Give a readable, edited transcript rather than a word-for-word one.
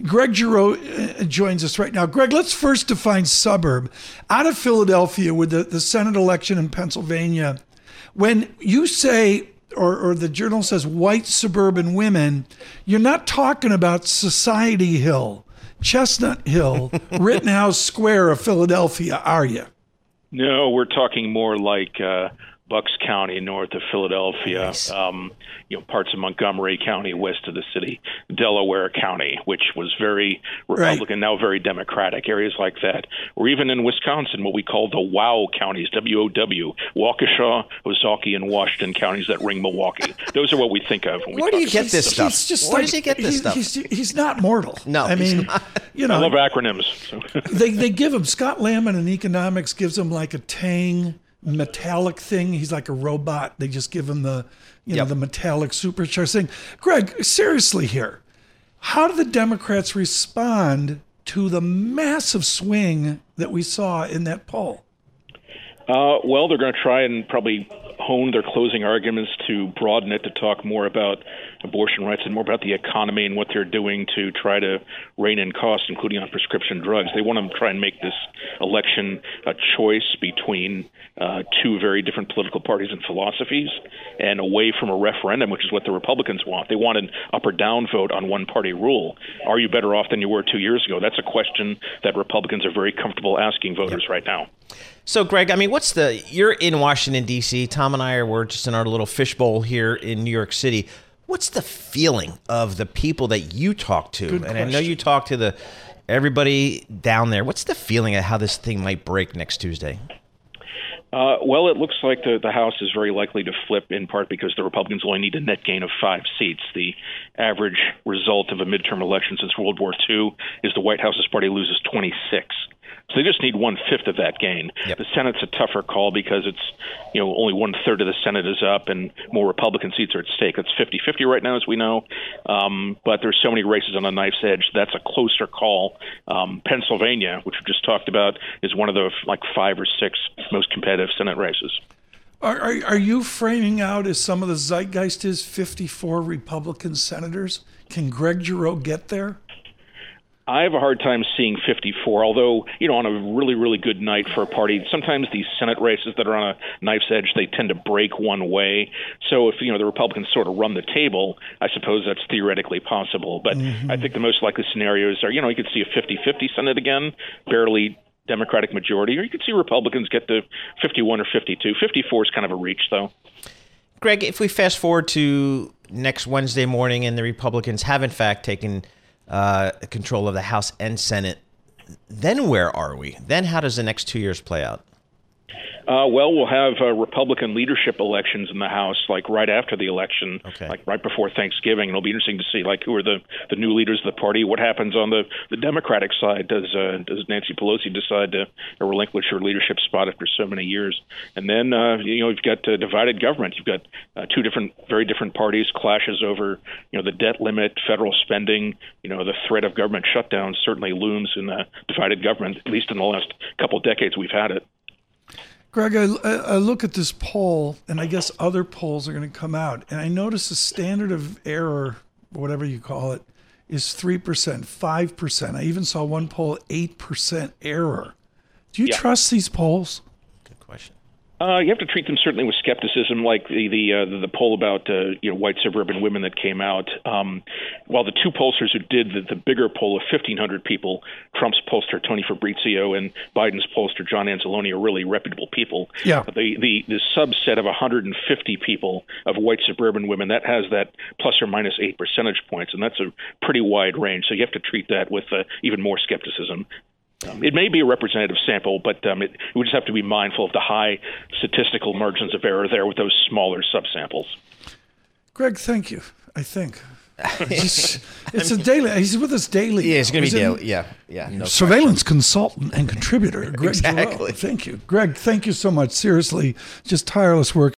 Greg Giroux joins us right now. Greg, let's first define suburb. Out of Philadelphia with the Senate election in Pennsylvania, when you say, or the Journal says white suburban women, you're not talking about Society Hill, Chestnut Hill, Rittenhouse Square of Philadelphia, are you? No, we're talking more like Bucks County, north of Philadelphia, Nice. Parts of Montgomery County, west of the city, Delaware County, which was very Republican, now very Democratic, areas like that. Or even in Wisconsin, what we call the WOW counties, W-O-W, Waukesha, Ozaukee, and Washington counties that ring Milwaukee. Those are what we think of when we Where do talk you get about this stuff? He's just Where does he get this stuff? He's not mortal. No, I he's mean, not. I love acronyms. So. they give him, Scott Lamon in economics gives him like a Tang metallic thing. He's like a robot. They just give him the metallic supercharged thing. Greg, seriously here, how do the Democrats respond to the massive swing that we saw in that poll? Well, they're going to try and probably hone their closing arguments to broaden it to talk more about abortion rights and more about the economy and what they're doing to try to rein in costs, including on prescription drugs. They want to try and make this election a choice between two very different political parties and philosophies and away from a referendum, which is what the Republicans want. They want an up or down vote on one-party rule. Are you better off than you were 2 years ago? That's a question that Republicans are very comfortable asking voters right now. So, Greg, I mean, you're in Washington, D.C. Tom and I we're just in our little fishbowl here in New York City. What's the feeling of the people that you talk to? Good and I know question. you talk to everybody down there. What's the feeling of how this thing might break next Tuesday? Well, it looks like the House is very likely to flip, in part because the Republicans only need a net gain of 5 seats. The average result of a midterm election since World War II is the White House's party loses 26. So they just need 1/5 of that gain. Yep. The Senate's a tougher call because it's, only 1/3 of the Senate is up and more Republican seats are at stake. It's 50-50 right now, as we know. But there's so many races on a knife's edge. That's a closer call. Pennsylvania, which we just talked about, is one of the 5 or 6 most competitive Senate races. Are you framing out as some of the zeitgeist is 54 Republican senators? Can Greg Giroux get there? I have a hard time seeing 54, although, on a really, really good night for a party, sometimes these Senate races that are on a knife's edge, they tend to break one way. So if, the Republicans sort of run the table, I suppose that's theoretically possible. But I think the most likely scenarios are, you could see a 50-50 Senate again, barely Democratic majority, or you could see Republicans get to 51 or 52. 54 is kind of a reach, though. Greg, if we fast forward to next Wednesday morning and the Republicans have, in fact, taken control of the House and Senate, then where are we? Then how does the next 2 years play out? Well, we'll have Republican leadership elections in the House, right after the election, Okay. Right before Thanksgiving. It'll be interesting to see, who are the new leaders of the party. What happens on the Democratic side? Does Nancy Pelosi decide to relinquish her leadership spot after so many years? And then, you've got divided government. You've got two very different parties, clashes over, the debt limit, federal spending. The threat of government shutdown certainly looms in the divided government, at least in the last couple of decades we've had it. Greg, I look at this poll, and I guess other polls are going to come out, and I notice the standard of error, whatever you call it, is 3%, 5%. I even saw one poll, 8% error. Do you trust these polls? Good question. You have to treat them certainly with skepticism, like the poll about white suburban women that came out. While the two pollsters who did the bigger poll of 1,500 people, Trump's pollster Tony Fabrizio and Biden's pollster John Anzalone, are really reputable people. Yeah. The subset of 150 people of white suburban women, that has that plus or minus 8 percentage points, and that's a pretty wide range. So you have to treat that with even more skepticism. It may be a representative sample, but we just have to be mindful of the high statistical margins of error there with those smaller subsamples. Greg, thank you, I think. It's a daily. He's with us daily. Yeah, it's going to be daily. Yeah. No Surveillance consultant and contributor, Greg Exactly. Giroux. Thank you. Greg, thank you so much. Seriously, just tireless work.